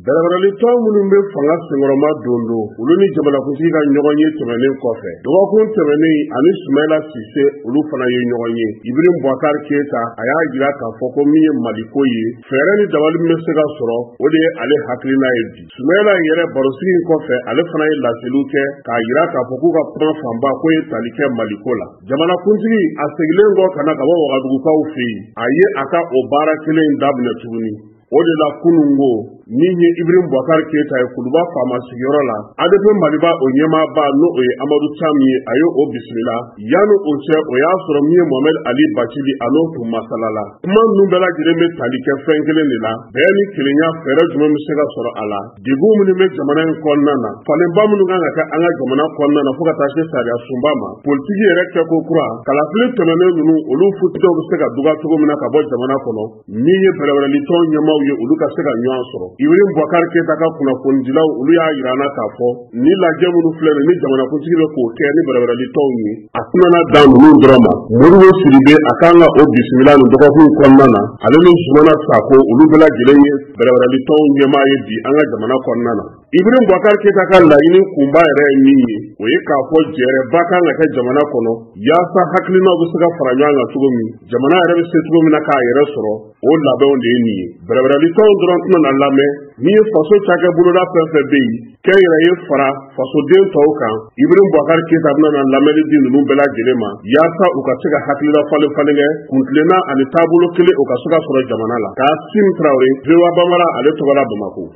Bɛrɛbɛrɛli tɔn minnu bɛ fanga senkɔrɔma dondo olu ni jamanakuntigi ka ɲɔgɔn ye tɛmɛnen kɔfɛ dɔgɔkun tɛmɛnen ani Sumayila Sise olu fana ye ɲɔgɔn ye. Ibrahim Boubacar Keita a y'a jira k'a fɔ ko min ye Maliko ye fɛɛrɛ ni dabali min bɛ se ka sɔrɔ o de ye ale hakilina ye bi. Sumayila yɛrɛ barosigi in kɔfɛ ale fana ye laseliw kɛ k'a jira k'a fɔ k'u ka kuma fanba ko ye tali kɛ Maliko la. Jamanakuntigi a segilen kɔ ka na ka bɔ Wagadugukaw fɛ yen a ye a ka o baara kelen daminɛ tuguni. O de la kunun ko min ye Ibrahim Boubacar Keita ye Kuluba faama sigiyɔrɔ la ADP Maliba o ɲɛmaaba n'o ye Amadou Thiam ye a ye o bisimila yanni o cɛ o y'a sɔrɔ min ye Mohamed Ali Bachili a n'o tun masalala. Kuma ninnu bɛɛ lajɛlen bɛ tali kɛ fɛn kelen de la bɛɛ ni kelenya fɛɛrɛ jumɛn bɛ se ka sɔrɔ a la. Degun minnu bɛ jamana in kɔnɔna na falenba minnu kan ka kɛ an ka jamana kɔnɔna na fo ka taa se sariya sunba ma politiki yɛrɛ kɛko kura kalafili tɛmɛnen ninnu olu futɛw bɛ se ka duga cogo min na ka bɔ jamana kɔnɔ min ye bɛrɛbɛrɛli tɔn ɲɛmaaw ye olu ka se ka ɲɔgɔn sɔrɔ. Ibrahim Boubacar Keita ka kunnafonidilaw olu y'a jira an na k'a fɔ ni lajɛ minnu filɛ ni jamanakuntigi bɛ k'o kɛ ni bɛrɛbɛrɛli tɔnw ye a tɛna dan ninnu dɔrɔn ma. Modibo Sidibe a kan ka o bisimila nin dɔgɔkun kɔnɔna na ale ni Zumana Sako olu bɛɛ lajɛlen ye bɛrɛbɛrɛli tɔnw ɲɛmaa ye bi an ka jamana kɔnɔna na. Ibrahim Boubacar Keita ka laɲini kunba yɛrɛ ye min ye o ye k'a fɔ jɛrɛba kan ka kɛ jamana kɔnɔ yaasa hakilinaw bɛ se ka fara ɲɔgɔn kan cogo min jamana yɛrɛ bɛ se cogo min na k'a yɛrɛ sɔrɔ o labɛnw de ye nin ye. Bɛrɛbɛrɛli tɔnw dɔrɔn tɛna lamɛn min ye faso cakɛ boloda fɛn fɛn bɛ yen kɛnyɛrɛye fara fasoden tɔw kan Ibrahim Boubacar Keita bɛna lamɛnni di ninnu bɛɛ lajɛlen ma yaasa u ka se ka hakilina falen falen kɛ kuntilenna ani taabolo kelen o ka se ka sɔrɔ jamana la. Kassim Traoré, VOA Bambara ale tɔgɔ la Bamako.